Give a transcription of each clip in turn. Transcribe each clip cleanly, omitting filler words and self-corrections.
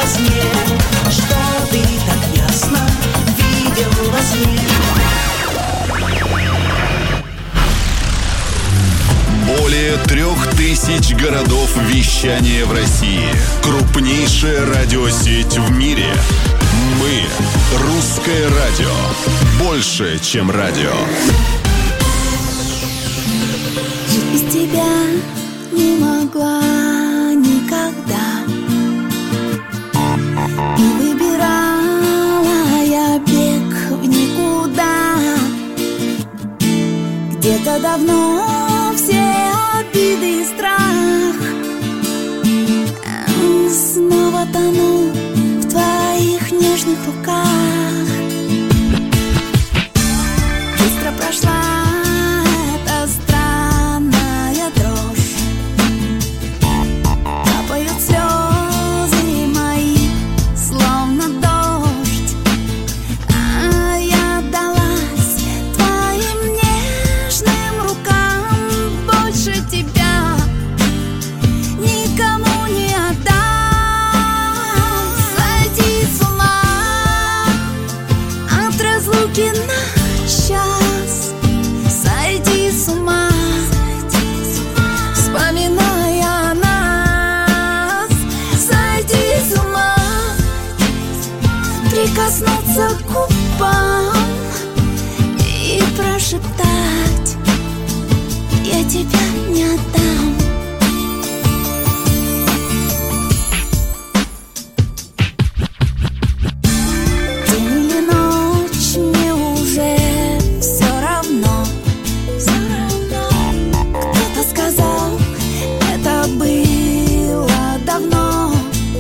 во сне, что ты так ясно видел во сне. Более 3000 городов вещания в России. Крупнейшая радиосеть в мире. Мы – Русское радио. Больше, чем радио. Жить без тебя не могла никогда. И выбирала я бег в никуда. Где-то давно все обиды и страх снова тону в твоих нежных руках. Быстро прошла эта странная дрожь, капают слезы мои, словно дождь. А я отдалась твоим нежным рукам, больше тебя никому не отдам. Сойти с ума от разлуки на час, сойти с ума, вспоминая нас. Сойти с ума, прикоснуться к губам и прошептать: я тебя не отдам. День или ночь, мне уже все равно. Кто-то сказал, это было давно.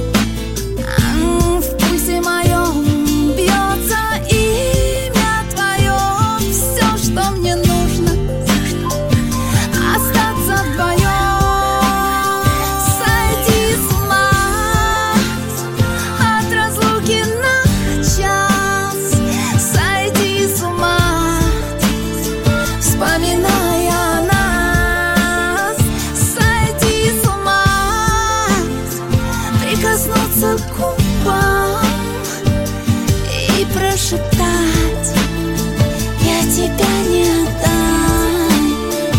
В пульсе моем бьется имя твое. Все, что мне нужно, остаться вдвоем. Сойти с ума от разлуки на час, сойти с ума, вспоминая нас. Сойти с ума, прикоснуться к губам и прошептать: я тебя не отдам.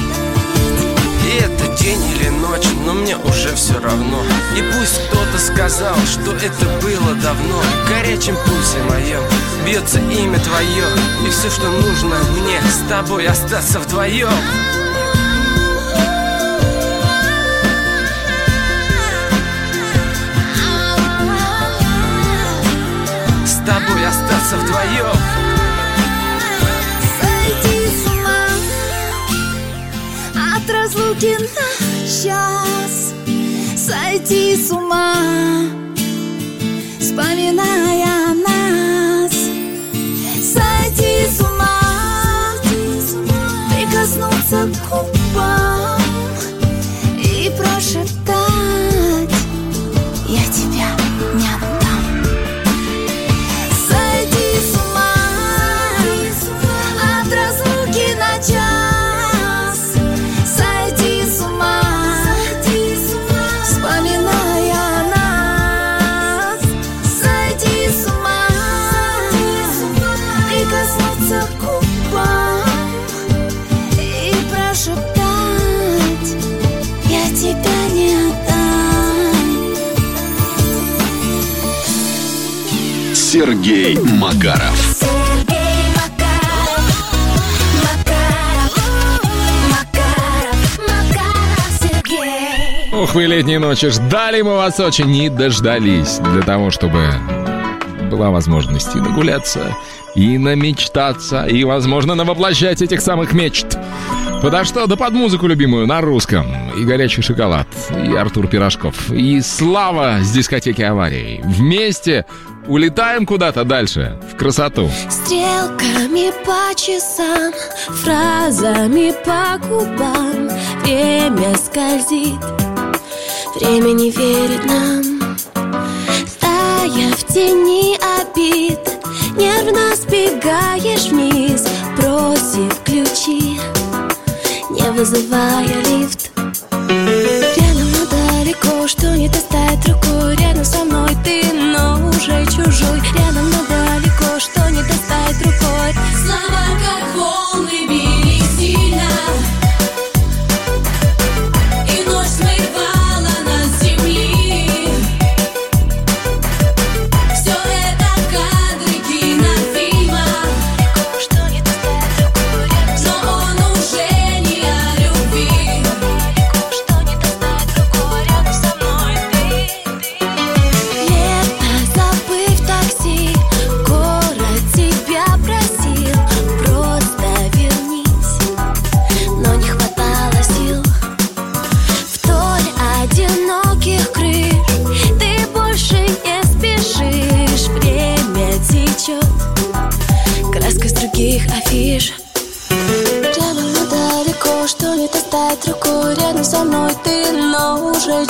И это день или ночь, но мне уже все равно. И пусть кто-то сказал, что это было давно. В горячем пульсе моем бьется имя твое. И все, что нужно мне, с тобой остаться вдвоем. С тобой остаться вдвоем. Сойти с ума от разлуки на час, сойти с ума, вспоминая нас. Сойти с ума, прикоснуться к губам и прошептать: я тебя не отдам. Сойти с ума от разлуки на час, сойти с ума, вспоминая нас. Сойти с ума, прикоснуться к губам и прошептать: я тебя не отдам. Сергей Макаров. Сергей Макаров, Сергей. Ух, вы летние ночи, ждали мы вас очень, не дождались. Для того, чтобы была возможность и нагуляться, и намечтаться, и, возможно, навоплощать этих самых мечт. Подо что? Да под музыку любимую на русском. И горячий шоколад, и Артур Пирожков, и Слава с дискотеки «Аварии». Вместе улетаем куда-то дальше, в красоту. Стрелками по часам, фразами по губам время скользит, время не верит нам. Тая в тени обид, нервно сбегаешь вниз, бросив ключи, не вызывая лифт. Рядом, но далеко, что не достать рукой, рядом со мной ты, но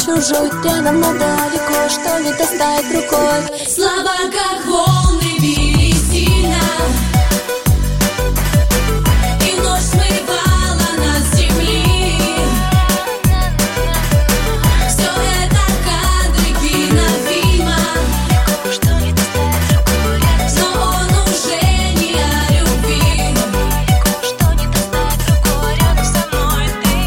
чужой, рядом, но далеко, что не достать рукой. Слова, как волны, били сильно, и ночь смывала нас с земли. Все это кадры кинофильма, что не достать рукой, но он уже не о любви. Что не достать рукой, рядом со мной ты.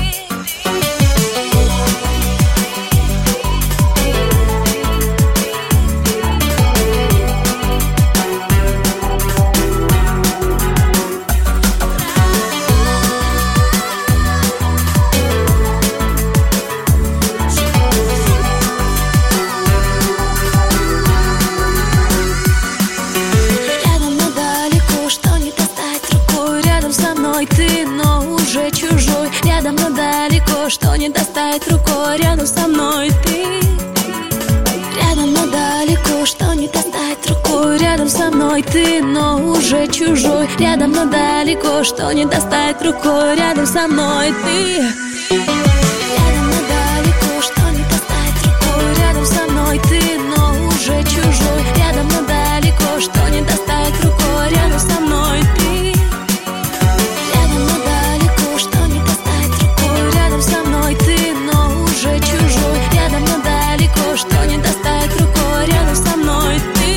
Рядом, но далеко, что не достать рукой. Рядом со мной ты, но уже чужой. Рядом, но далеко, что не достать рукой. Рядом со мной ты. Рядом, но далеко, что не достать рукой. Рядом со мной ты, но уже чужой. Рядом, но далеко, что не достать рукой. Рядом со мной ты. Рядом, но далеко, что не достать рукой. Рядом со мной ты, но уже чужой. Рядом, но далеко, что не достать рукой. Рядом со мной ты. Рядом, но далеко, что не достать рукой. Рядом со мной ты, но уже чужой. Рядом, но далеко, что не достать рукой. Рядом со мной ты.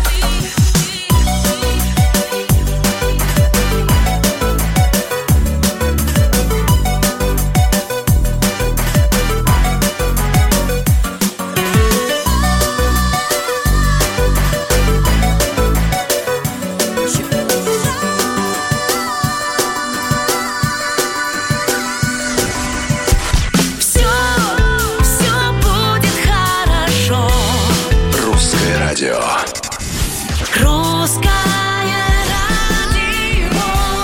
Все будет хорошо. Русское радио. Русское радио.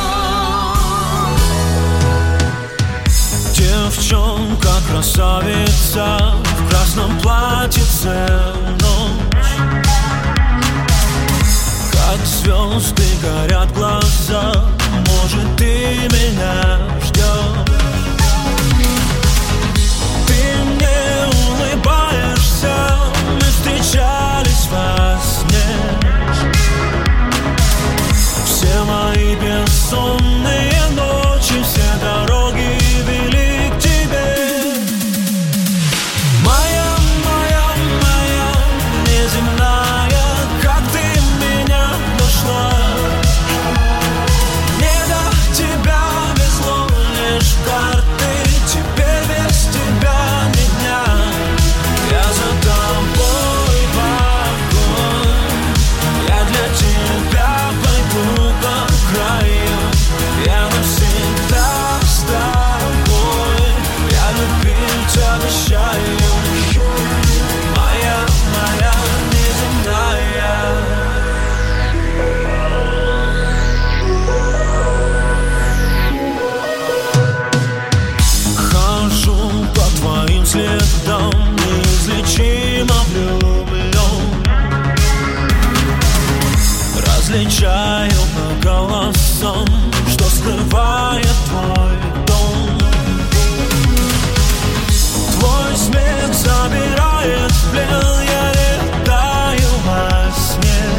Девчонка, красавица, в красном платьице ночь. Как звезды горят глаза, может, ты меня ждешь. Ты мне улыбаешься, мы встречались во сне. Все мои бессонные ночи, все дороги вели к тебе. Моя, моя, моя, неземная, как ты меня нашла. Не до тебя везло лишь карты, теперь без тебя ни дня. Я за тобой в огонь, я для тебя пойду по краю. Я навсегда с тобой, я любить обещаю. Моя, моя неземная. Хожу по твоим следам, неизлечимо влюблен. Различаю по голосам, что скрывает твой дом. Твой смех забирает в плен, я летаю во сне.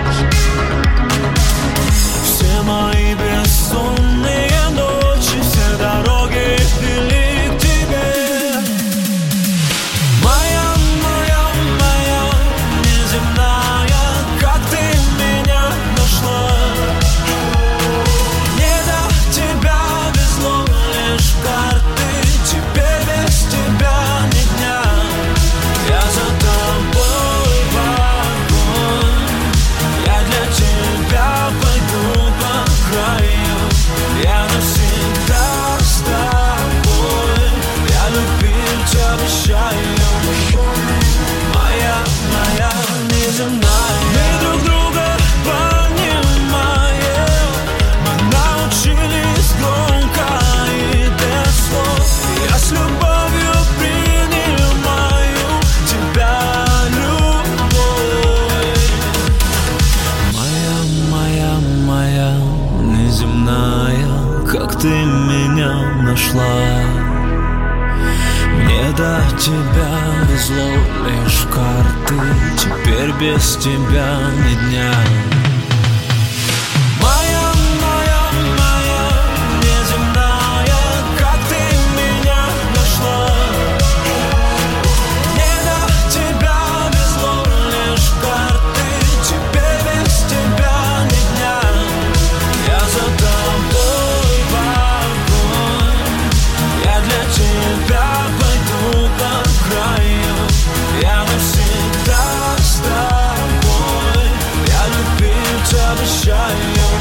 Все мои бессонные ночи, все дороги вели к тебе. Моя, моя, моя, неземная, как ты меня нашла. Не до тебя везло лишь карты, теперь без тебя ни дня. Я за тобой в огонь, я для тебя пойду по краю. Я навсегда с тобой, я любить обещаю. Моя, моя неземная. Мы друг друга понимаем, мы научились громко и без слов. Я с любовью принимаю тебя, любовь. Моя, моя, моя неземная, как ты меня нашла. Мне до тебя повезло, лишь карты. Теперь без тебя ни дня. Моя, моя, моя неземная, как ты меня нашла. Не до тебя везло, лишь карты. Теперь без тебя ни дня. Я за тобой в огонь. Я для тебя пойду до краю. Я навсегда с тобой. Я любить обещаю.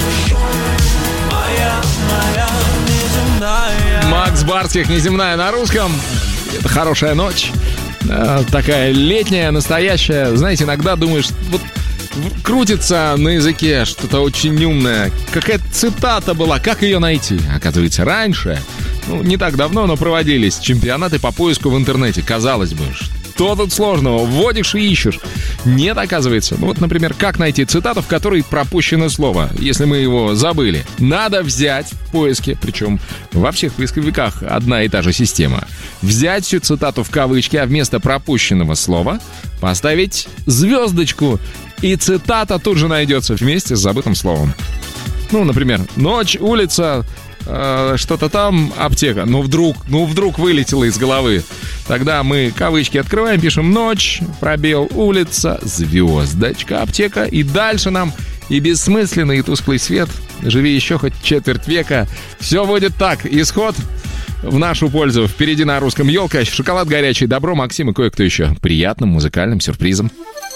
Моя, моя неземная. Макс Барских, «Неземная» на русском. Это хорошая ночь. Такая летняя, настоящая. Знаете, иногда думаешь, вот крутится на языке что-то очень умное. Какая-то цитата была, как ее найти? Оказывается, раньше, не так давно, но проводились чемпионаты по поиску в интернете. Казалось бы, что тут сложного? Вводишь и ищешь. Нет, оказывается. Например, как найти цитату, в которой пропущено слово, если мы его забыли? Надо взять в поиске, причем во всех поисковиках одна и та же система. Взять всю цитату в кавычки, а вместо пропущенного слова поставить звездочку, и цитата тут же найдется вместе с забытым словом. Например, ночь, улица, что-то там, аптека. Вдруг вылетело из головы. Тогда мы кавычки открываем, пишем ночь, пробел, улица, звездочка, аптека. И дальше нам и бессмысленный, и тусклый свет. Живи еще хоть четверть века. Все будет так. Исход в нашу пользу. Впереди на русском елка, шоколад горячий, добро, Максим и кое-кто еще. Приятным музыкальным сюрпризом.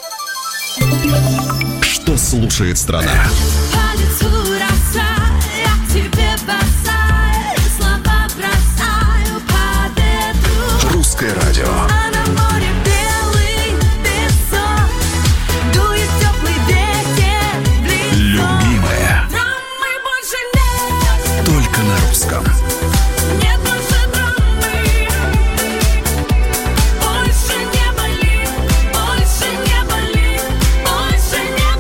Что слушает страна? По лицу роса, я к тебе бросаю, слова бросаю под эту. Русское радио. А на море белый песок, дует теплый ветер в лицо. Любимая. Драмы больше нет, Только на русском. нет больше драмы. Больше не болит, больше не болит, больше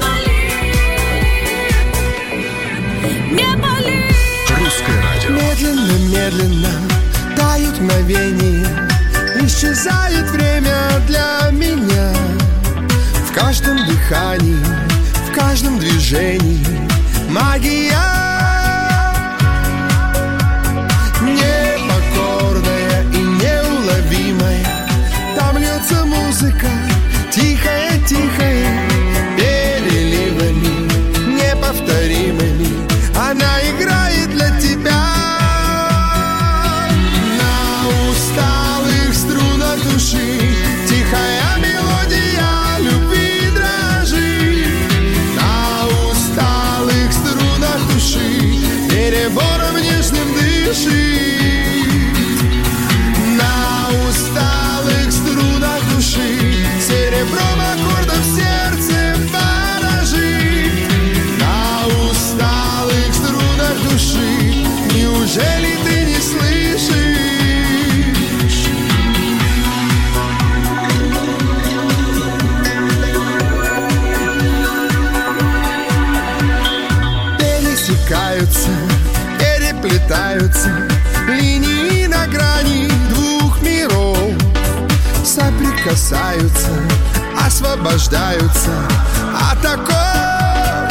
не болит. Не болит. Русское радио. Медленно, медленно тают мгновения, исчезает время для меня. В каждом дыхании, в каждом движении магия. Непокорная и неуловимая, там льется музыка, тихая, тихая, переливами неповторимыми. Она играет для тебя. На усталых струнах души тихая мелодия любви дрожит. На усталых струнах души перебором нежным дышит. На усталых струнах души серебром аккордов сердце ворожит. На усталых струнах души неужели ты не слышишь? Пересекаются, переплетаются линии на грани двух миров. Соприкасаются, освобождаются от оков.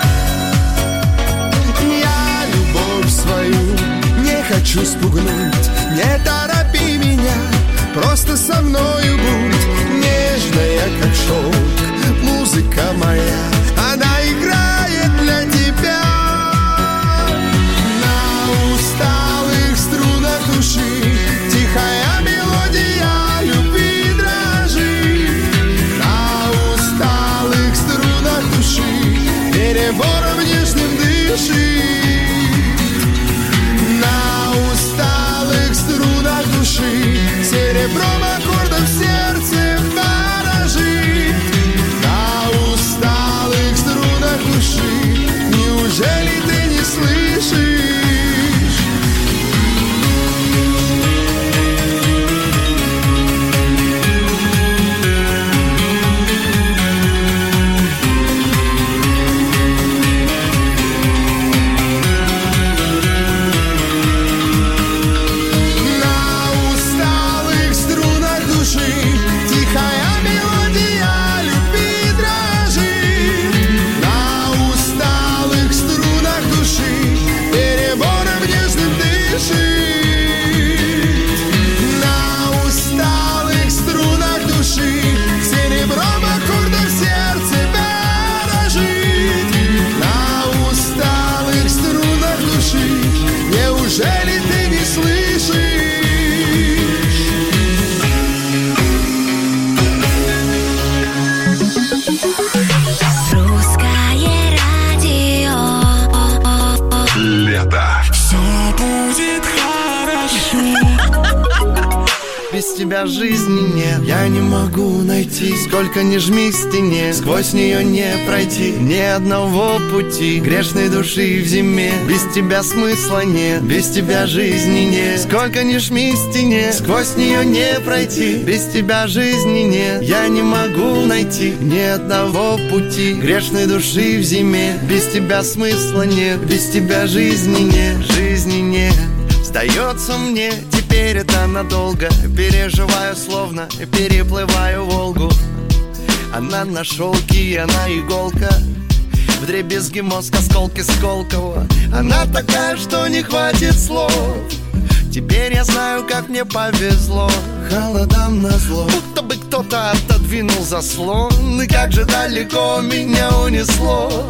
Я любовь свою не хочу спугнуть. Не торопи меня, просто со мною будь. Нежная, как шелк, музыка моя, она играет для тебя. На усталых струнах души тихая мелодия любви дрожит. На усталых струнах души перебором нежным дышит. На усталых струнах души серебром аккордов сердце ворожит. тебя жизни нет. Я не могу найти, сколько ни жми к стене, сквозь нее не пройти ни одного пути. Грешной души в зиме, без тебя смысла нет, без тебя жизни нет. Сколько ни жми к стене, сквозь нее не пройти, без тебя жизни нет. Я не могу найти ни одного пути. Грешной души в зиме, без тебя смысла нет, без тебя жизни нет, жизни нет. Сдается мне, теперь это надолго. Переживаю, словно переплываю Волгу. Она на шелке, она иголка, вдребезги мозг, осколки Сколково. Она такая, что не хватит слов. Теперь я знаю, как мне повезло. Холодам назло, будто бы кто-то отодвинул заслон. И как же далеко меня унесло.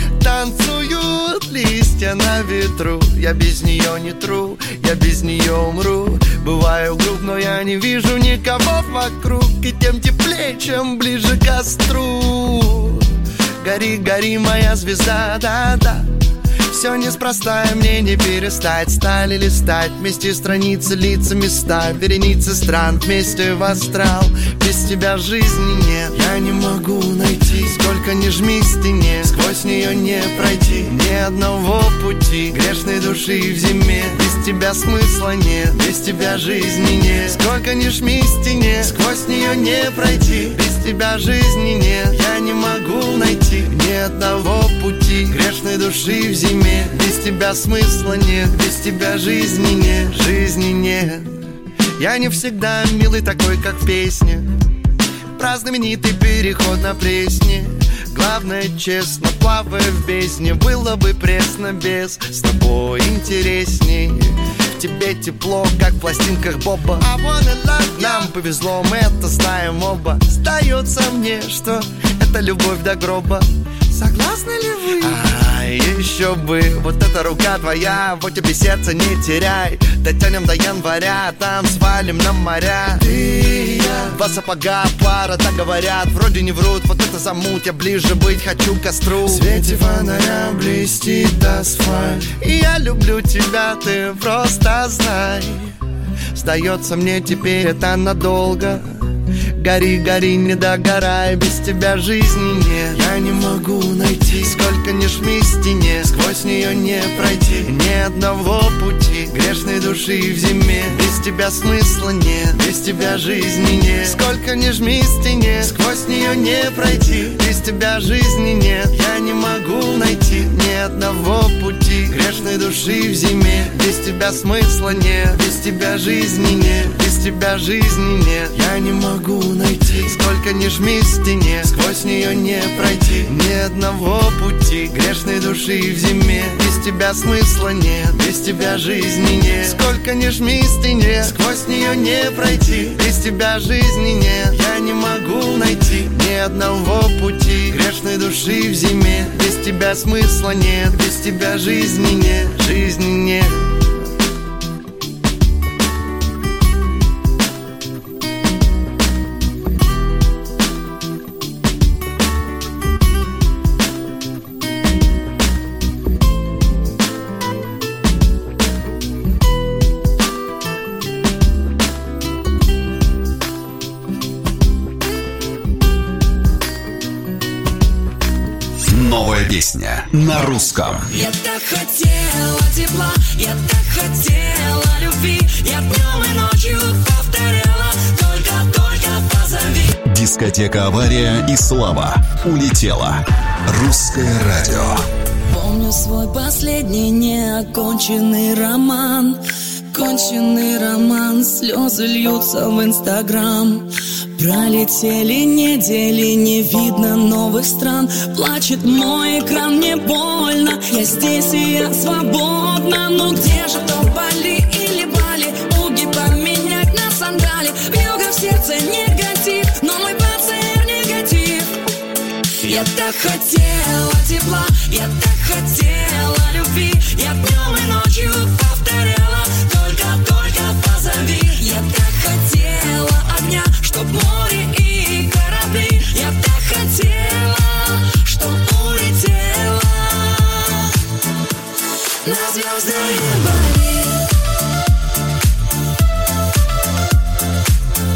Танцуют листья на ветру. Я без нее не тру, я без нее умру. Бываю груб, но я не вижу никого вокруг. И тем теплее, чем ближе к костру. Гори, гори, моя звезда, да-да. Все неспроста, и мне не перестать. Стали листать вместе страницы, лица, места, вереницы стран вместе в астрал. Без тебя жизни нет. Я не могу найти, сколько ни жми к стене, сквозь нее не пройти ни одного пути. Грешной души в зиме, без тебя смысла нет, без тебя жизни нет. Сколько ни жми к стене, сквозь нее не пройти, без тебя жизни нет. Я не могу найти ни одного пути. Грешной души в зиме, без тебя смысла нет, без тебя жизни нет, жизни нет. Я не всегда милый такой, как в песне, про знаменитый переход на Пресне. Главное, честно, плавая в бездне, было бы пресно без, с тобой интересней. В тебе тепло, как в пластинках Боба. Нам повезло, мы это знаем оба. Сдается мне, что это любовь до гроба. Согласны ли вы? Еще бы, вот эта рука твоя, вот тебе сердце не теряй. Дотянем до января, там свалим на моря. Ты и я, два сапога, пара, так говорят, вроде не врут. Вот это замут, я ближе быть хочу к костру. В свете фонаря блестит асфальт. И я люблю тебя, ты просто знай. Сдается мне, теперь это надолго. Гори, гори, не догорай, без тебя жизни нет. Я не могу найти, сколько ни жми к стене, сквозь нее не пройти ни одного пути. Грешной души в зиме, без тебя смысла нет, без тебя жизни нет. Сколько ни жми к стене, сквозь нее не пройти, без тебя жизни нет. Я не могу найти ни одного пути. Грешной души в зиме, без тебя смысла нет, без тебя жизни нет, без тебя жизни нет. Я не могу найти, сколько ни жми к стене, сквозь нее не пройти ни одного пути. Грешной души в зиме, без тебя смысла нет, без тебя жизни нет. Сколько ни жми к стене, сквозь нее не пройти, без тебя жизни нет. Я не могу найти ни одного пути. Грешной души в зиме, без тебя смысла нет, без тебя жизни нет, жизни нет. Новая песня на русском. Я так хотела тепла, я так хотела любви. Я днем и ночью повторяла, только позови. Дискотека «Авария» и «Слава» улетела. Русское радио. Помню свой последний неоконченный роман. Конченый роман, слезы льются в Инстаграм. Пролетели недели, не видно новых стран. Плачет мой экран, мне больно. Я здесь и я свободна. Но где же то Бали или Бали? Уги поменять на сандали. Вьюга в сердце негатив, но мой пациент негатив. Я так хотела тепла, я так хотела любви. Я днем и ночью повторяла, только позови. Я так хотела огня, чтоб море и корабли. Я так хотела, чтоб улетела на звездные Бали.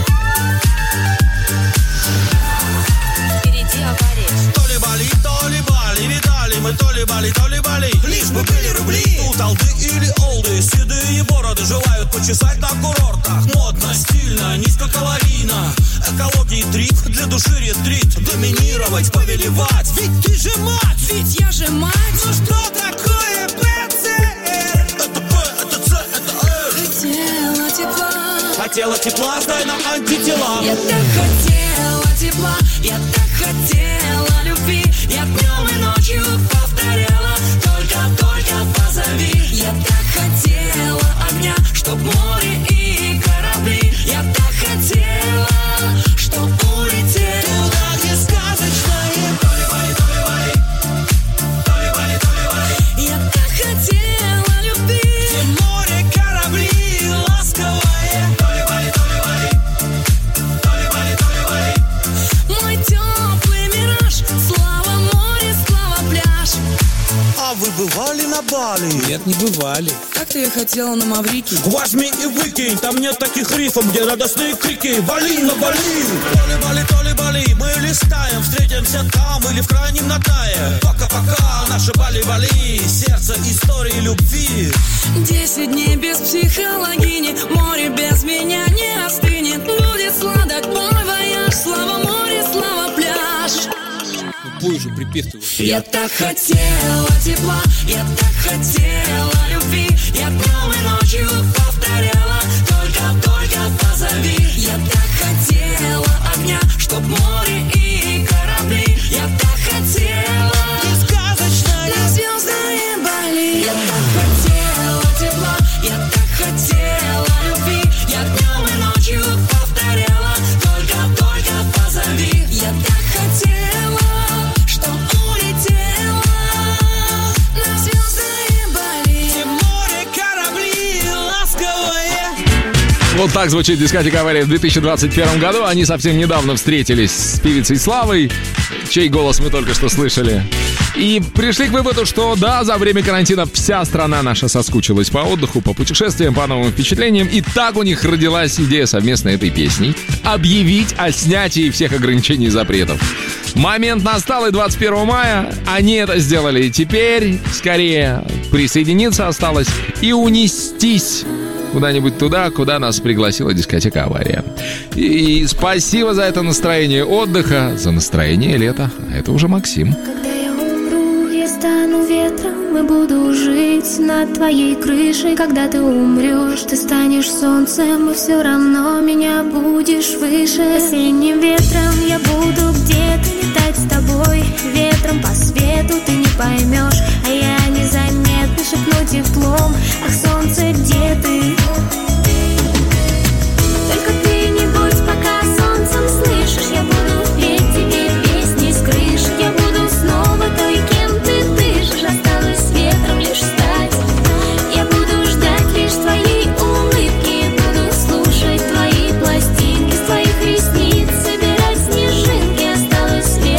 колды или олды, седые бороды желают почесать на курортах. Модно, стильно, низкокалорийно, экологии трип, для души ретрит. Доминировать, повелевать, ведь ты же мать, Ведь я же мать. ну что такое ПЦР? Это П, это Ц, это Р. Хотела тепла. Хотела тепла, сдай нам антитела. Я так хотела тепла, я так хотела любви. Я днем и ночью повторяла, только позови. Я так хотела огня, чтоб море и корабли. Я так хотела, чтоб улететь Туда, где сказочное. Я так хотела любви. Где море, корабли, ласковое. Мой теплый мираж, слава море, слава пляж. А вы бывали на Бали? Нет, не бывали. Как-то я хотела на Маврикий. Возьми и выкинь, там нет таких рифов, где радостные крики. Вали на Бали! То ли Бали, мы листаем, встретимся там или в крайнем Натае. Пока-пока, наши Бали-Бали, сердце истории любви. 10 дней без психологини, море без меня не остынет. Будет сладок мой вояж, слава море, слава пляж. Пой же припев-то. Я так хотела тепла, я так хотела любви. Я днем и ночью повторяла, только позови. Я так хотела огня, чтоб море и корабли. Я так хотела на звездное Бали. Я так хотела тепла, я так хотела любви. Я днем и ночью повторяла, только позови. Я так хотела, чтоб улетела на звездное Бали. Где море, корабли, ласковое. Вот так звучит дискотека «Авария» в 2021 году. Они совсем недавно встретились с певицей Славой, чей голос мы только что слышали. И пришли к выводу, что да, за время карантина вся страна наша соскучилась по отдыху, по путешествиям, по новым впечатлениям. И так у них родилась идея совместно этой песней объявить о снятии всех ограничений и запретов. Момент настал, и 21 мая они это сделали. И теперь скорее присоединиться осталось и унестись куда-нибудь туда, куда нас пригласила дискотека «Авария». И спасибо за это настроение отдыха, за настроение лета. А это уже Максим. Когда я умру, я стану ветром и буду жить над твоей крышей. Когда ты умрешь, ты станешь солнцем, и все равно меня будешь выше. Осенним ветром я буду где-то летать с тобой. Ветром по свету ты не поймешь, а я незаметно шепну теплом. Ах, солнце, где ты? Только ты не будь пока солнцем, слышишь? Я буду петь тебе песни с крыш. Я буду снова той, кем ты дышишь. Осталось ветром лишь стать. Я буду ждать лишь твоей улыбки. Буду слушать твои пластинки, с твоих ресниц собирать снежинки. Осталось ветром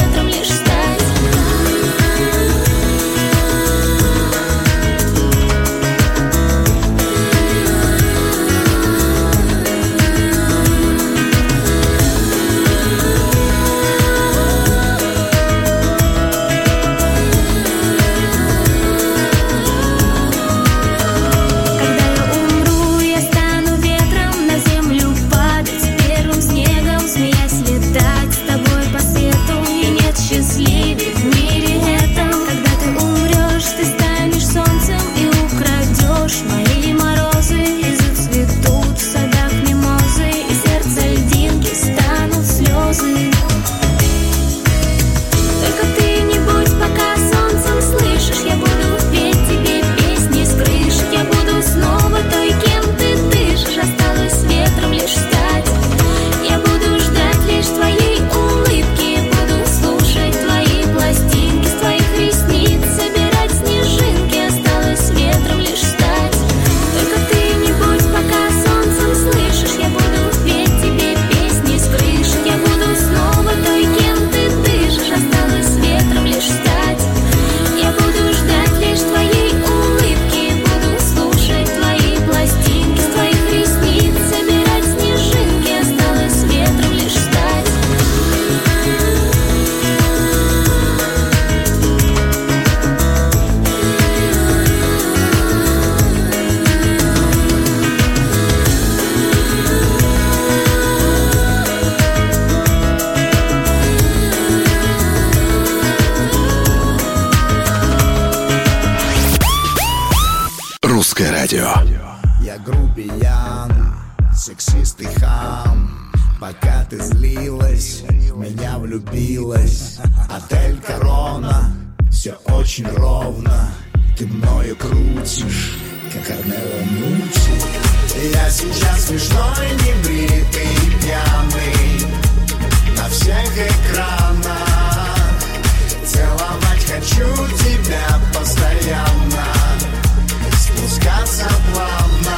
радио. Я грубиян, сексист и хам. Пока ты злилась, в меня влюбилась. Отель Корона, все очень ровно. Ты мною крутишь, как Арнелло Мучи. Я сейчас смешной, небритый и пьяный. На всех экранах целовать хочу тебя постоянно. Спускаться плавно.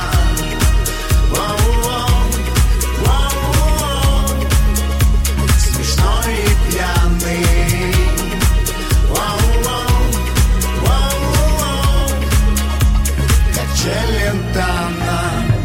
Смешной и пьяный. Как Челентано.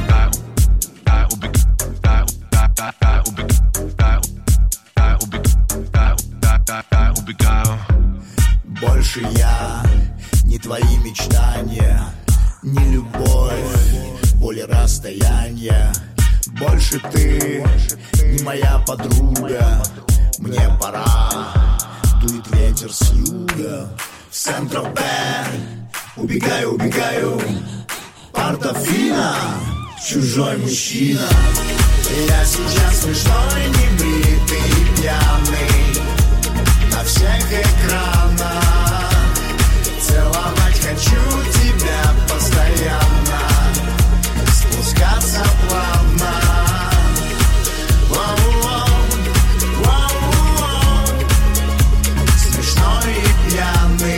Больше я не твои мечтания, не любовь, боль и расстояние. Больше ты не моя подруга. Мне пора, дует ветер с юга. В Сент-Тропе убегаю, убегаю. Портофино, чужой мужчина. Я сейчас смешной, небритый и пьяный. На всех экранах целовать хочу тебя постоянно. Спускаться плавно. Смешной и пьяный.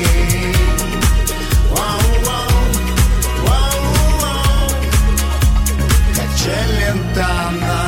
Как Челентано.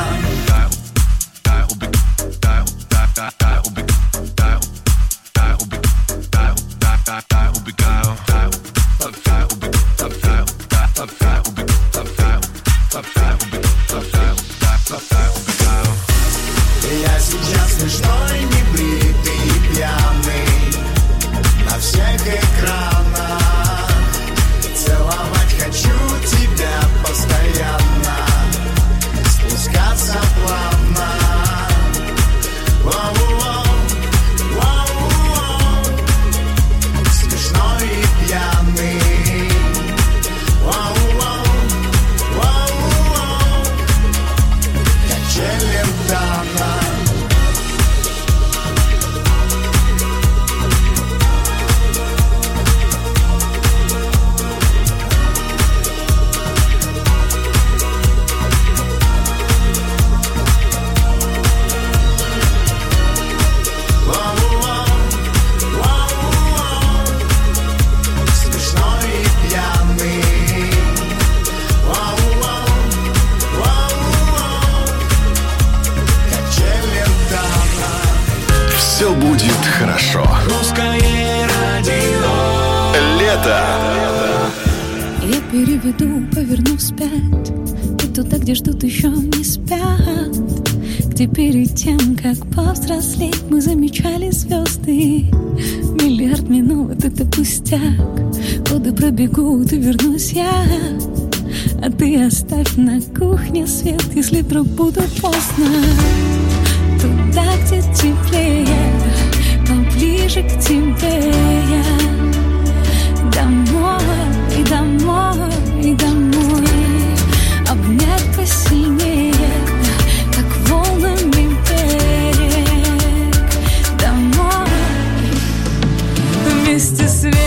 Я сейчас смешной, небритый и пьяный. На всех экранах целовать хочу тебя постоянно. Спускаться плавно. Смешной и пьяный. Как Челентано. Смешной и пьяный. Как Челентано. Все будет хорошо. Русское радио. Лето. Я переведу, поверну вспять. И туда, где ждут, еще не спят. Где перед тем, как повзрослеть, мы замечали звезды. Миллиард минут — это пустяк. Годы пробегут, и вернусь я. А ты оставь на кухне свет, если вдруг буду поздно. Туда, где теплее, поближе к тебе я. Домой, и домой, и домой. Обнять посильнее, как волнами берег. Домой, вместе с ветром,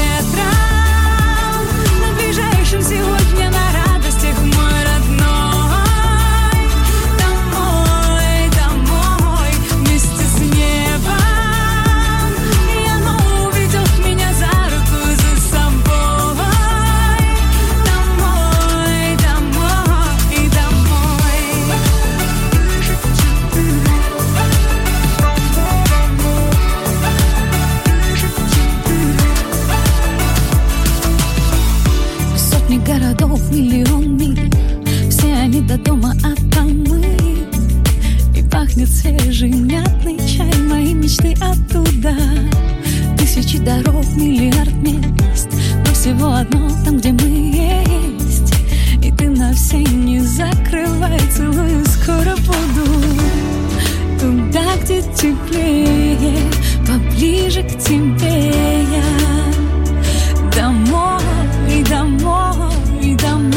на ближайшем сегодня на радостях мой родной. Домой, домой, вместе с небом. И оно уведет меня за руку, за собой. Домой, домой и домой. Сотни городов, миллион миль, все они до дома, а там мы. И пахнет свежий мятный чай, мои мечты оттуда. Тысячи дорог, миллиард мест, но всего одно там, где мы есть. И ты на все не закрывай, целую, скоро буду. Туда, где теплее, поближе к тебе я. Домой, домой, домой.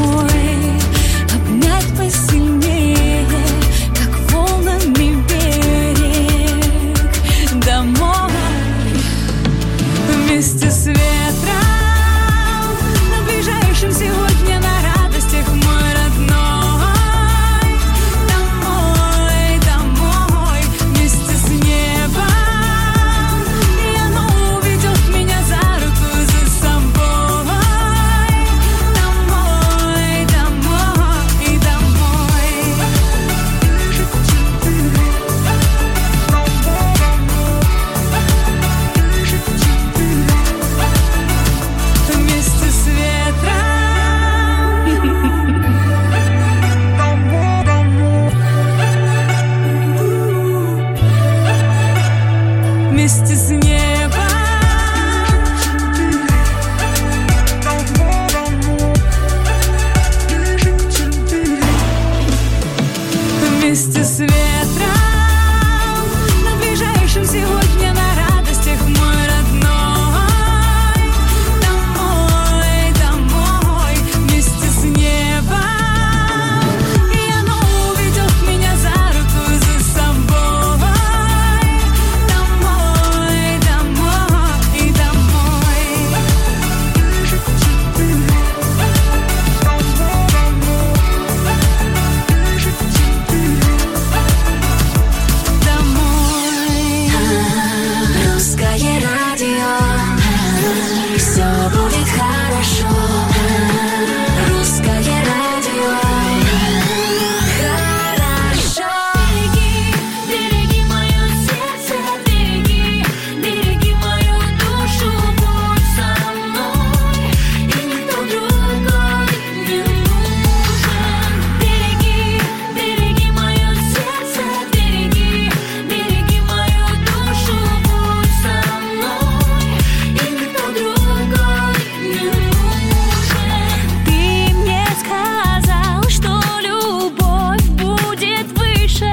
неба. Вместе с ветром над ближайшим сегодня на радостях мой родной. Домой, домой, вместе с небом. И оно уведет меня за руку и за собой. Домой, домой и домой. Русское радио, все будет хорошо. Русское радио, хорошо. Береги мое сердце, береги мою душу, будь со мной, и никто другой не нужен. Береги мое сердце, береги мою душу, будь со мной, и никто другой не нужен. Ты мне сказал, что любовь будет выше,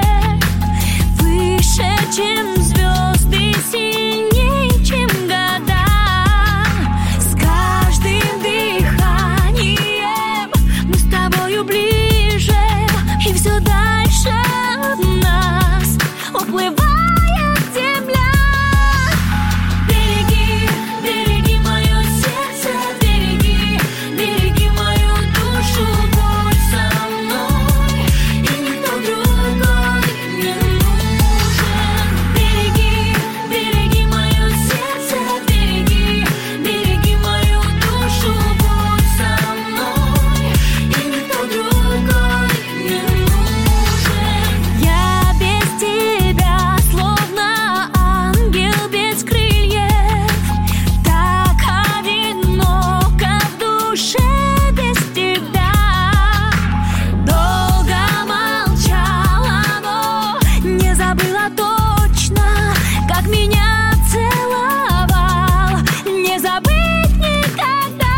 чем звезды, сильнее, чем года. С каждым дыханием мы с тобою ближе, и все дальше от нас уплывает земля. Береги мое сердце, береги мою душу, будь со мной, и никто другой не нужен. Береги мое сердце, береги мою душу, будь со мной, и никто другой не нужен. Я без тебя словно ангел без крыльев, так одиноко в душе без тебя. Долго молчала, но не забыла точно, как меня целовал, не забыть никогда.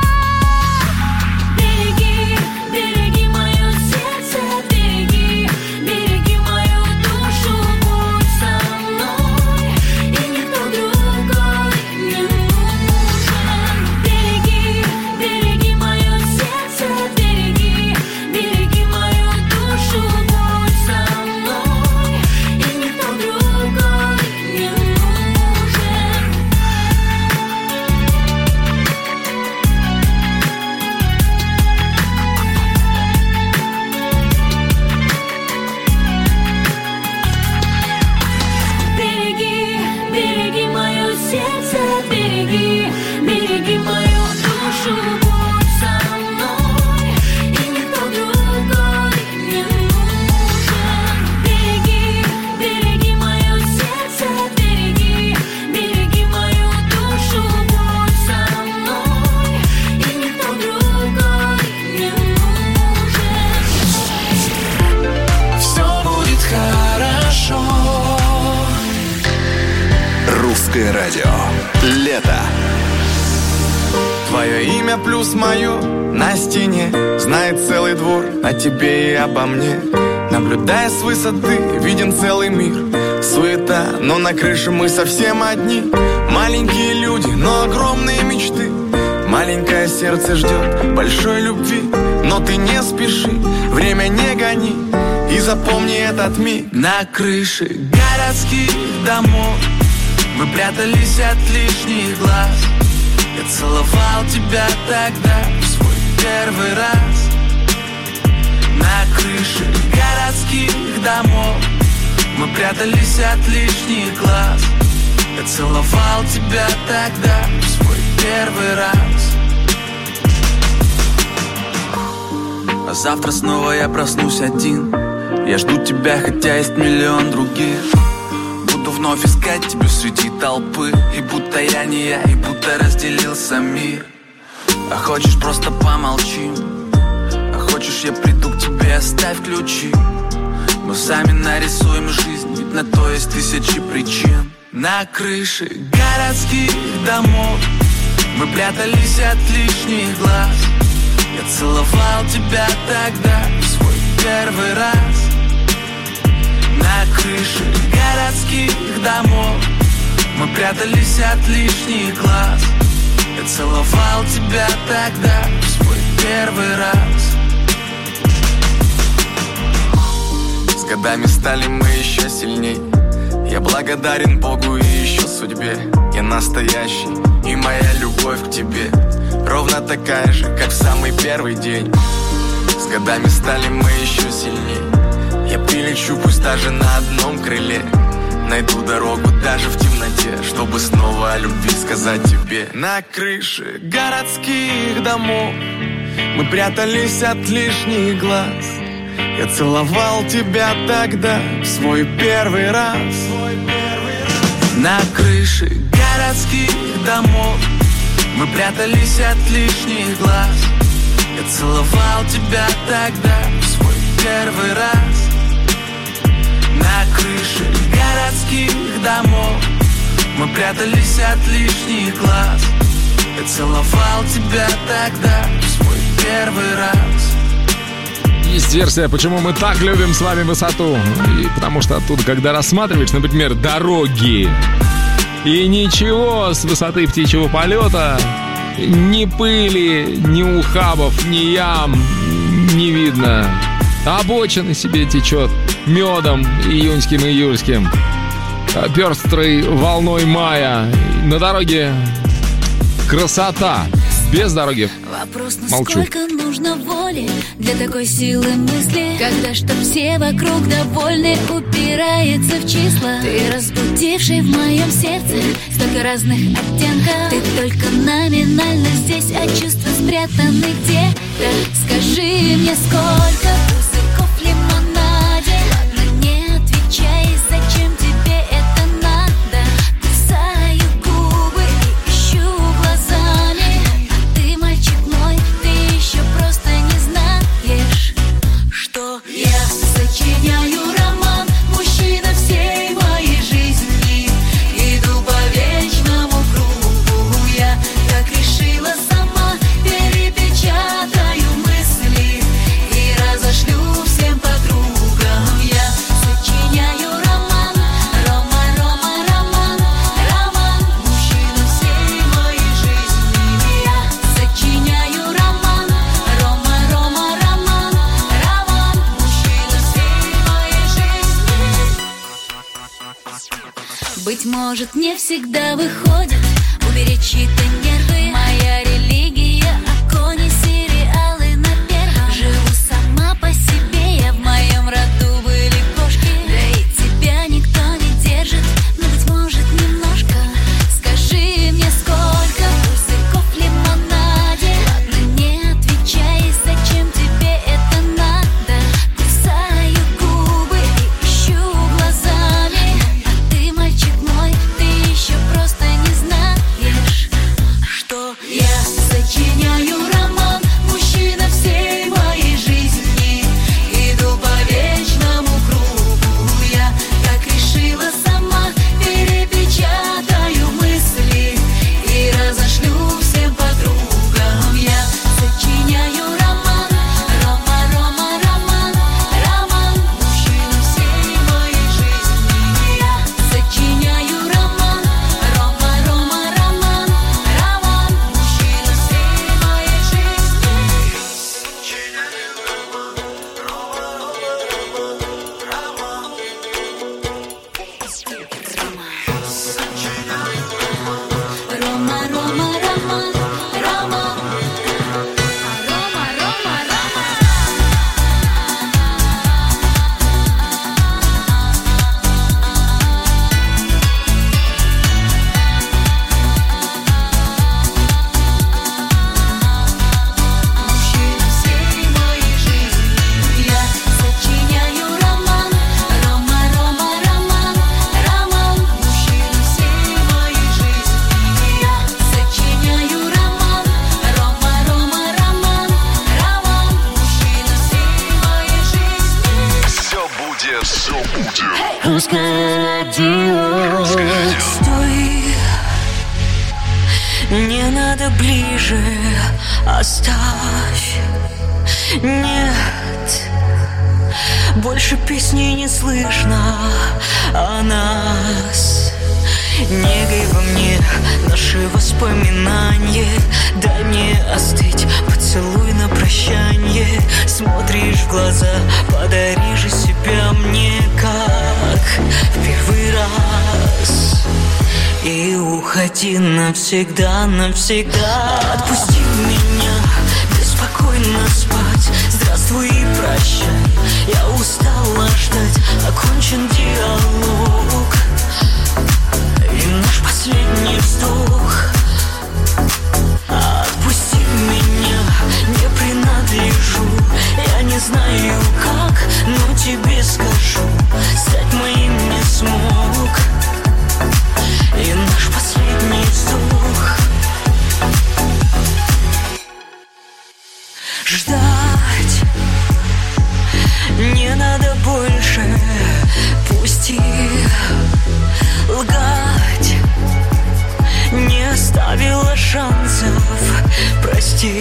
Береги мое сердце, береги мою душу, будь со мной, и никто другой не нужен. Береги мое сердце, береги мою душу, будь со мной, и никто другой не нужен. Береги мое сердце, береги мою душу, будь со мной, и никто другой не нужен. Береги мое сердце, береги мою душу, будь со мной, и никто другой не нужен. Все будет хорошо. Русское радио. Лето. Твое имя плюс мое на стене знает целый двор о тебе и обо мне. Наблюдая с высоты, виден целый мир. Суета, но на крыше мы совсем одни. Маленькие люди, но огромные мечты. Маленькое сердце ждет большой любви. Но ты не спеши, время не гони, и запомни этот миг. На крыше городских домов мы прятались от лишних глаз. Я целовал тебя тогда в свой первый раз. На крыше городских домов мы прятались от лишних глаз. Я целовал тебя тогда в свой первый раз. А завтра снова я проснусь один. Я жду тебя, хотя есть миллион других. Буду вновь искать тебя среди толпы. И будто я не я, и будто разделился мир. А хочешь, просто помолчим. А хочешь, я приду к тебе, оставь ключи. Мы сами нарисуем жизнь, ведь на то есть тысячи причин. На крыше городских городских домов. Мы прятались от лишних глаз. Я целовал тебя тогда в свой первый раз. На крыше городских домов мы прятались от лишних глаз. Я целовал тебя тогда в свой первый раз. С годами стали мы еще сильней. Я благодарен Богу и еще судьбе. Я настоящий, и моя любовь к тебе ровно такая же, как в самый первый день. С годами стали мы еще сильней. Я прилечу, пусть даже на одном крыле. Найду дорогу даже в темноте, чтобы снова о любви сказать тебе. На крыше городских домов мы прятались от лишних глаз. Я целовал тебя тогда в свой первый раз. На крыше городских домов мы прятались от лишних глаз. Я целовал тебя тогда в свой первый раз. На крыше городских домов мы прятались от лишних глаз. Я целовал тебя тогда в свой первый раз. Есть версия, почему мы так любим с вами высоту. И потому что оттуда, когда рассматриваешь, например, дороги, и ничего с высоты птичьего полета, ни пыли, ни ухабов, ни ям не видно. Обочина себе течет медом июньским и июльским, пестрой волной мая. На дороге красота. Без дороги Вопрос, молчу. насколько нужно воли для такой силы мысли, когда чтоб все вокруг довольны, упирается в числа. Ты разбудивший в моем сердце столько разных оттенков. Ты только номинально здесь, а чувства спрятаны где-то. Скажи мне, сколько пузырьков в лимонаде? Ладно, не отвечай, зачем тебе это надо? Кусаю губы и ищу глазами. Ты, мальчик мой, ты еще просто не знаешь, что я сочиняю роман, мужчина всей моей жизни. Иду по вечному кругу, я так решила сама. Перепечатаю мысли и разошлю всем подругам. Я сочиняю роман, Рома, Рома, роман, роман, мужчина всей моей жизни. Я сочиняю роман, Рома, Рома, роман, роман, мужчина всей моей жизни. Быть может, не всегда выходит уберечь чьи-то нервы. Моя религия — окони, сериалы на первом. Живу сама по себе, я в моем роду были кошки. Да и тебя никто не держит, но, быть может, немножко. Скажи мне, сколько пузырьков в лимонаде? Ладно, не отвечай, зачем тебе это надо? Кусаю губы и ищу глазами. А ты, мальчик мой, ты еще просто не знаешь, что я сочиняю роман, мужчина всей моей жизни. Иду по вечному кругу, я так решила сама. Перепечатаю мысли и разошлю всем подругам. Я сочиняю роман, Рома, Рома, роман, роман, мужчина всей моей жизни. Я сочиняю роман, Рома, Рома, роман, роман, мужчина всей моей жизни. Рома, Рома, роман, роман, Рома, Рома, роман. Мужчина всей моей жизни. Я сочиняю роман, Рома, Рома, роман, роман, мужчина всей моей жизни. Я сочиняю роман, Рома, Рома, роман, роман, мужчина всей моей жизни. Все будет. Русское радио. Стой, Не надо ближе, оставь. Нет, больше песни не слышно о нас. Негой во мне наши воспоминания. Дай мне остыть, поцелуй на прощанье. Смотришь в глаза, подари же себя мне, как в первый раз. И уходи навсегда, навсегда. Отпусти меня, беспокойно спать. Здравствуй и прощай, я устала ждать. Окончен диалог и наш последний вздох. Отпусти меня, не принадлежу. Я не знаю как, но тебе скажу. Стать моим не смог. И наш последний вздох. Ждать не надо больше. Пусти. Лгать не оставила шансов. Прости.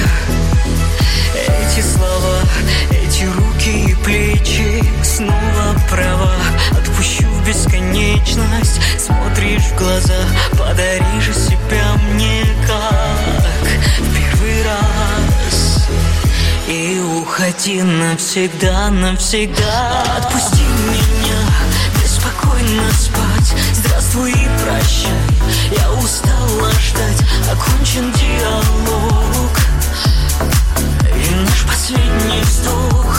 Эти слова, эти руки и плечи снова права. Отпущу в бесконечность. Смотришь в глаза, подари же себя мне, как в первый раз. И уходи навсегда, навсегда. Отпусти меня, беспокойно спать. Здравствуй и прощай, я устала ждать. Окончен диалог и наш последний вздох.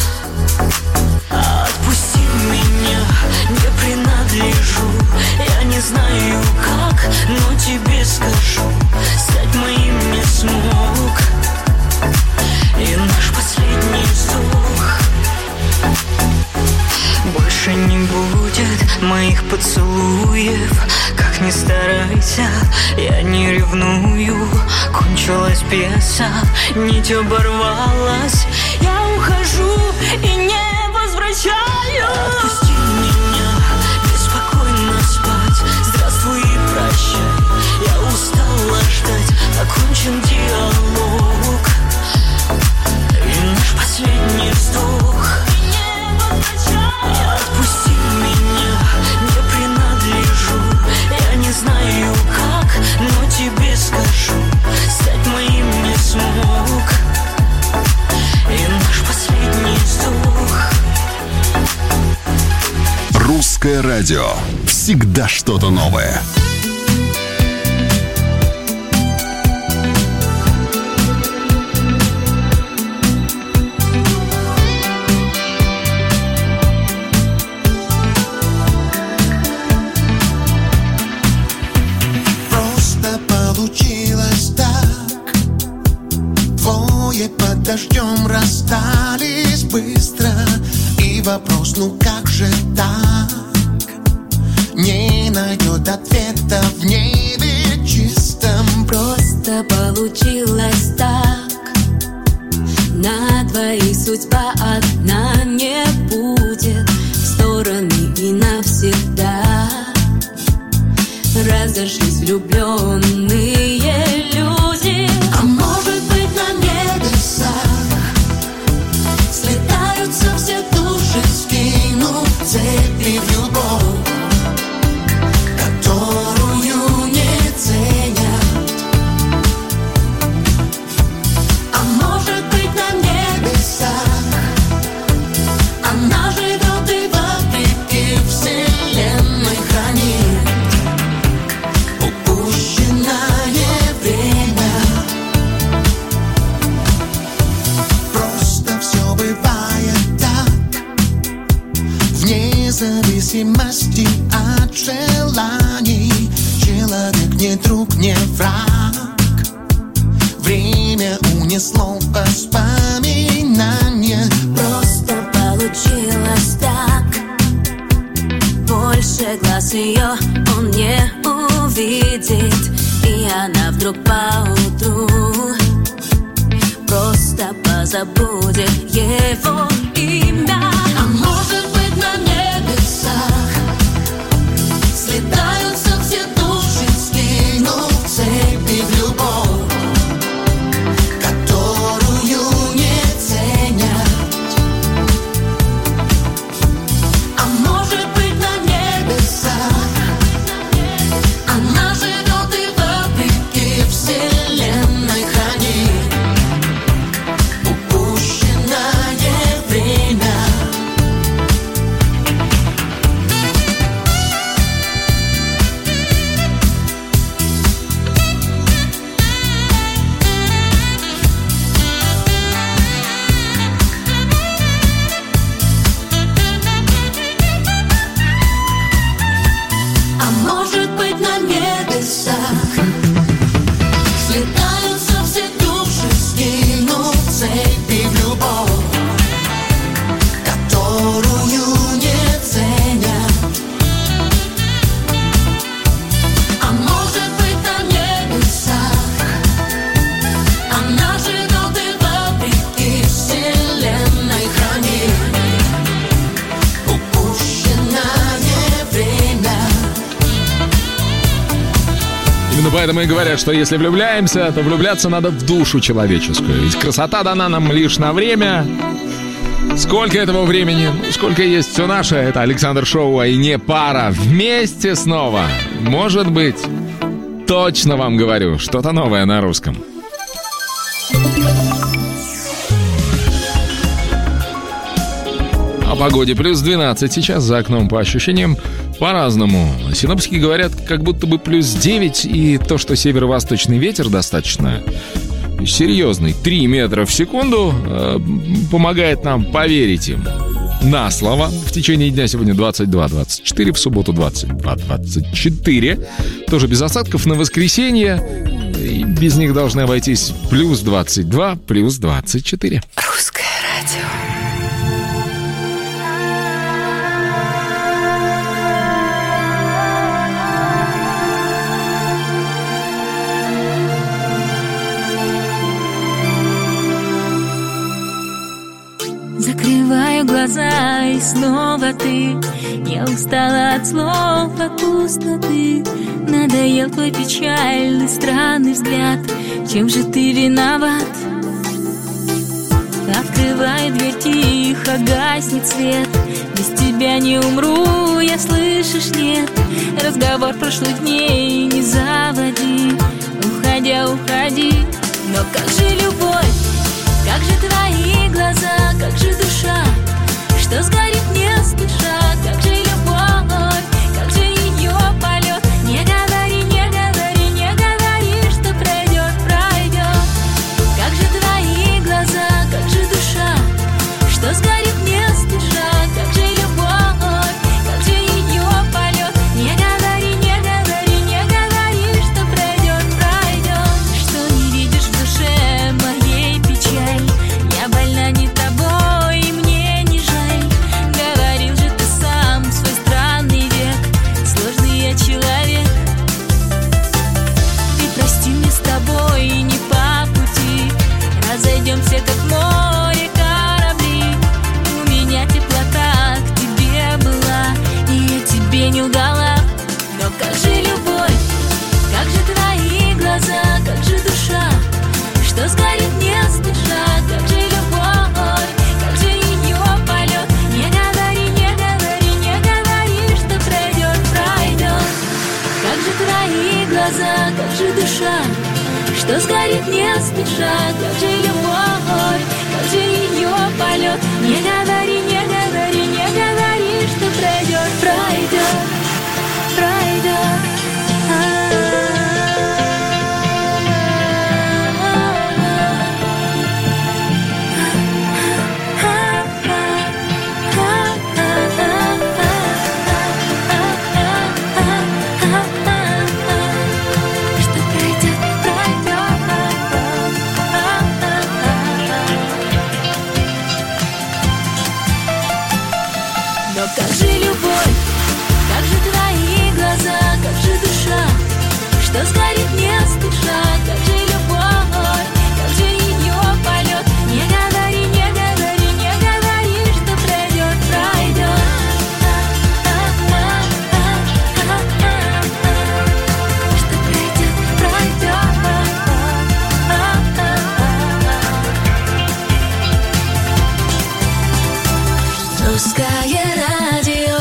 Отпусти меня, не принадлежу. Я не знаю как, но тебе скажу. Стать моим не смог. И наш последний вздох. Больше не будет моих поцелуев. Как ни старайся, я не ревную. Кончилась пьеса, нить оборвалась. Я ухожу и не возвращаюсь. Отпусти меня, беспокойно спать. Здравствуй и прощай, я устала ждать. Окончен диалог и наш последний вздох. Отпусти меня, не принадлежу. Я не знаю как, но тебе скажу. Стать моим не смог. И наш последний вздох. Русское радио. Всегда что-то новое. Под дождем расстались быстро. И вопрос, ну как же так? Не найдет ответа в небе чистом. Просто получилось так. На двоих судьба одна не будет. В стороны и навсегда разошлись влюбленные люди. А может быть на небесах слетаются все души, скинув цепи в любовь, которую не ценят. А может быть на небесах она живет и вопреки вселенной хранит упущенное время. Просто все бывает так, вне зависимости от желаний. Человек не друг, не враг. Время унесло воспоминания. Просто получилось так. Больше глаз ее он не увидит. И она вдруг поутру просто позабудет его имя. А может быть на небесах слетаются все души, скинув цепь Именно поэтому и говорят, что если влюбляемся, то влюбляться надо в душу человеческую. Ведь красота дана нам лишь на время. Сколько этого времени? Сколько есть все наше. Это Александр Шоу, а и не пара. Вместе снова. Может быть, точно вам говорю, что-то новое на русском. О погоде плюс 12 сейчас за окном, по ощущениям по-разному. Синоптики говорят, как будто бы плюс 9, и то, что северо-восточный ветер достаточно серьезный, 3 метра в секунду, помогает нам поверить им на слово. В течение дня сегодня 22-24, в субботу 22-24. Тоже без осадков. На воскресенье и без них должны обойтись плюс 22, плюс 24. Русское радио. Закрываю глаза, и снова ты. Я устала от слов, от пустоты. Надоел твой печальный, странный взгляд. Чем же ты виноват? Открываю дверь тихо, гаснет свет. Без тебя не умру, я слышишь, нет. Разговор прошлых дней не заводи. Уходя, уходи. Но как же любовь? Как же твои глаза, как же душа, что сгорит не спеша, как же любовь, как же ее полет. Не говори, не говори, не говори, что пройдет, пройдет. Как же твои глаза, как же душа, что сгорит не спеша, как же любовь, как же ее полет. Не говори, не говори, не говори, что пройдет, пройдет. Что не видишь в душе моей печаль? Я больна не тобой, и мне не жаль. Говорил же ты сам, свой странный век. Сложный я человек. Ты прости, мне с тобой не по пути. Разойдемся, как море, корабли. У меня теплота к тебе была, и я тебе не лгала. Но как же любовь? Как же твои глаза, как же душа, что сгорит не спеша, как же любовь, как же ее полет. Не говори, не говори, не говори, что пройдет, пройдет. Как же твои глаза, как же душа, что сгорит не спеша, как же любовь, как же ее полет. Не говори, не говори, не говори, что пройдет, пройдет, пройдет. Но как же любовь, как же твои глаза, как же душа, что сгорит не спеша, как же любовь, как же ее полет. Не говори, не говори, не говори, что пройдет, пройдет. Что пройдет, пройдет. Русское радио.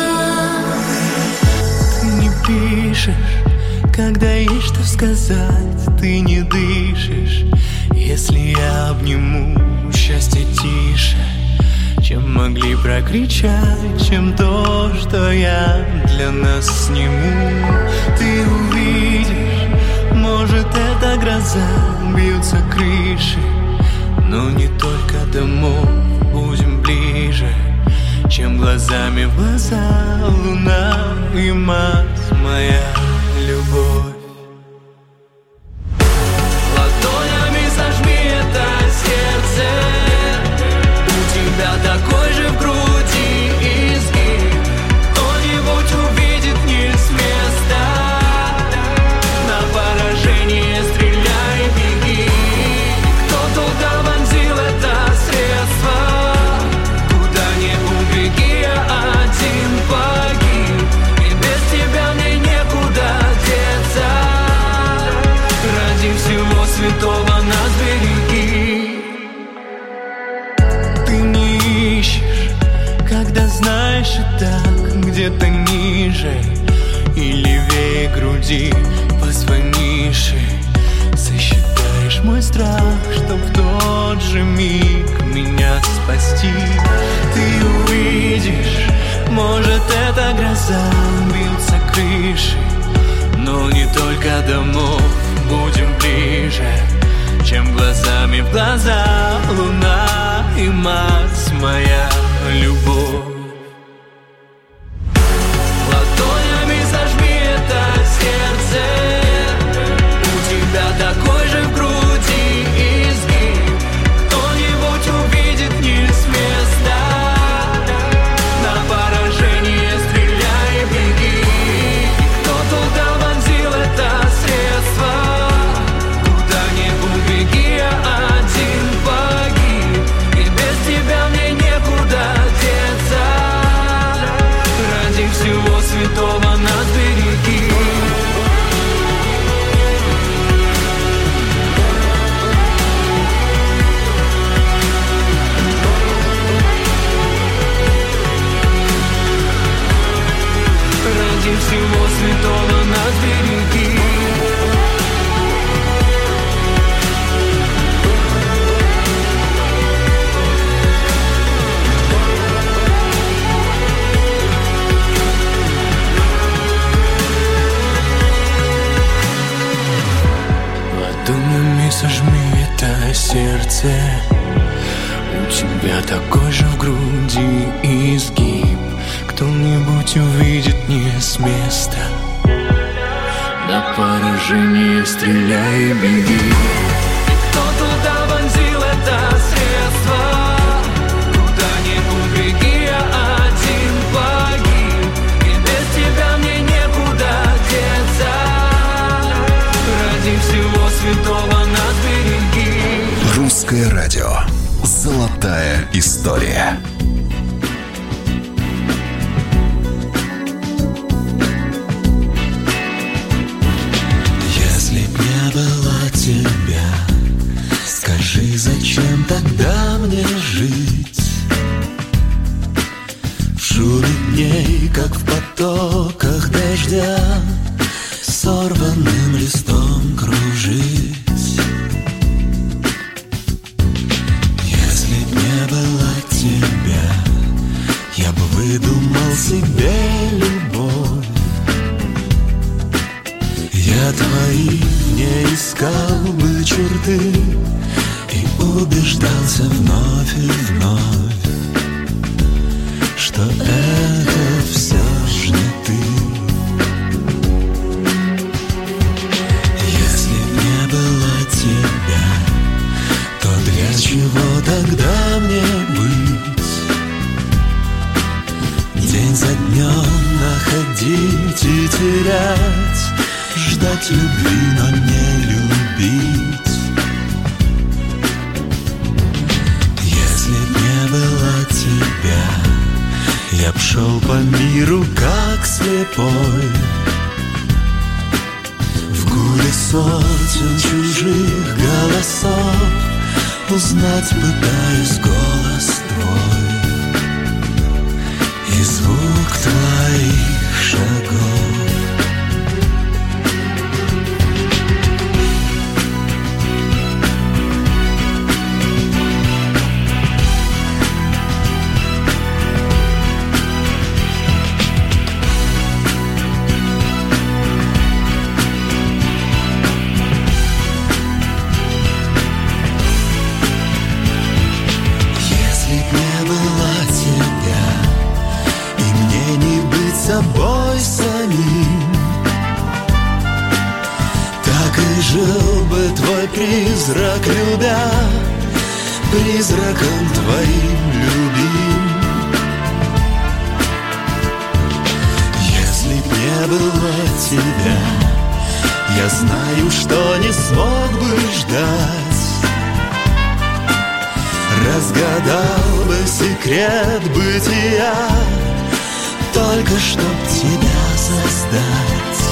Не пишешь, когда есть что сказать, ты не дышишь. Если я обниму, счастье тише, чем могли прокричать, чем то, что я для нас сниму. Ты увидишь, может, это гроза, бьются крыши, но не только домов, будем ближе, чем глазами в глаза, луна и мать, моя любовь. Ладонями сожми это сердце, у тебя такой же в груди изгиб. Кто-нибудь увидит не с места, на поражение стреляй, беги. Кто туда вонзил это средство? Куда не убеги, я один погиб, и без тебя мне некуда где-то ниже и левее груди позвонишь и сосчитаешь мой страх, чтоб в тот же миг меня спасти. Ты увидишь, может, это гроза, бьются крыши, но не только домов, будем ближе, чем глазами в глаза. Луна и Марс, моя любовь. Ладонями зажми это сердце, у тебя такой же в груди изгиб. Кто-нибудь увидит не с места, на поражение стреляй и беги. Кто туда вонзил это средство, куда не убеги, я один погиб. И без тебя мне некуда деться, ради всего святого нас береги. Ради всего святого нас береги. Ладонями сожми это сердце, у тебя такой же в груди изгиб. Кто-нибудь увидит не с места, на поражение стреляй и беги. Кто туда вонзил это средство, куда не убеги, я один погиб. И без тебя мне некуда деться, ради всего святого нас береги. Русское радио. Золотая история. Была тебя, скажи, зачем тогда мне жить? В шуме дней, как в потоках дождя, сорванным листом кружить. Если б не было тебя, я бы выдумал себе любовь. Я твои не искал бы черты и убеждался вновь и вновь, что это все ж не ты. Если б не было тебя, то для чего тогда мне быть? День за днем находить и терять, ждать любви, но не любить. Если б не было тебя, я б шел по миру как слепой, в гуле сотен чужих голосов узнать пытаюсь голос твой и звук твоих шагов. Собой самим, так и жил бы твой призрак, любя, призраком твоим любим. Если б не было тебя, я знаю, что не смог бы ждать, разгадал бы секрет бытия, только чтоб тебя создать.